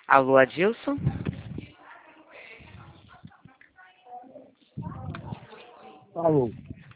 Alô, Adilson? Alô,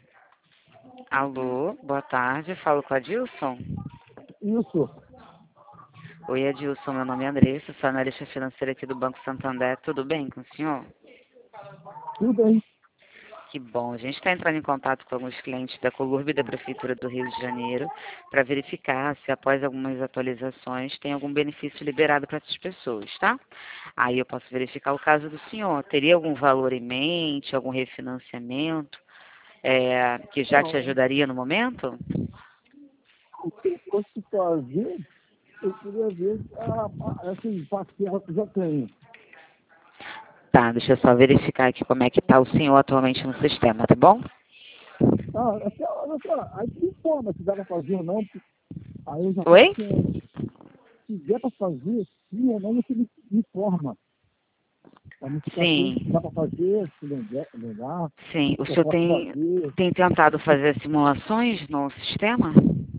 Alô, boa tarde. Falo com a Adilson? isso, Oi, Adilson. Meu nome é Andressa, sou analista financeira aqui do Banco Santander. Tudo bem com o senhor? tudo bem? Que bom. A gente está entrando em contato com alguns clientes da Colurb e da Prefeitura do Rio de Janeiro para verificar se, após algumas atualizações, tem algum benefício liberado para essas pessoas, tá? Aí eu posso verificar o caso do senhor. Teria algum valor em mente, algum refinanciamento que já te Não, ajudaria no momento? o que eu posso fazer, eu queria ver assim, parcela que já tenho. Tá, deixa eu só verificar aqui como é que está o senhor atualmente no sistema, tá bom? Olha só, aí me informa se dá para fazer ou não, aí eu já fico Oi? com, se der para fazer, sim ou não, você me informa. Para não ficar assim, se Sim, dá para fazer, se não dá, sim. O se eu senhor posso tem, fazer. tem tentado fazer simulações no sistema?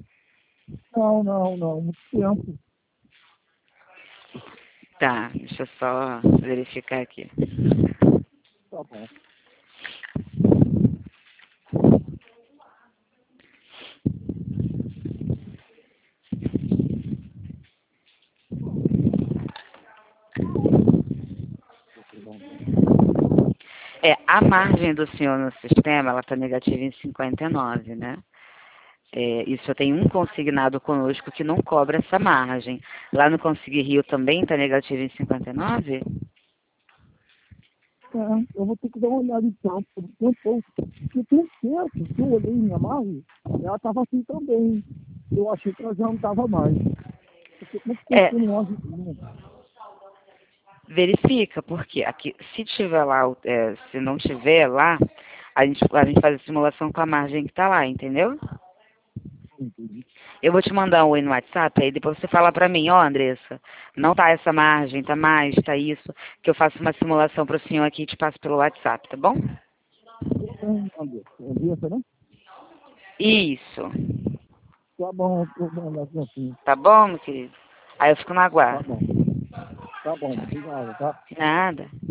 Não, muito tempo. Tá, deixa eu só verificar aqui. Tá bom. A margem do senhor no sistema, ela está negativa em 59, né? E só tem um consignado conosco que não cobra essa margem. Lá no Consegui Rio também está negativo em 59? Eu vou ter que dar uma olhada então, porque tem um tempo que eu olhei minha margem, ela estava assim também. Eu achei que ela já não estava mais. Porque muito tempo É, que eu não olho. Não. verifica, porque aqui, se tiver lá, se não tiver lá, a gente faz a simulação com a margem que está lá, entendeu? Entendi. Eu vou te mandar um oi no WhatsApp, aí depois você fala pra mim, ó, Andressa, não tá essa margem, tá mais, tá isso, que eu faço uma simulação pro senhor aqui e te passo pelo WhatsApp, tá bom? Tudo bem, Andressa, né? Isso, Tá bom, eu vou dar uma olhada assim. tá bom, meu querido? Aí eu fico no Tá aguardo. bom, tá bom, obrigado, tá? Nada.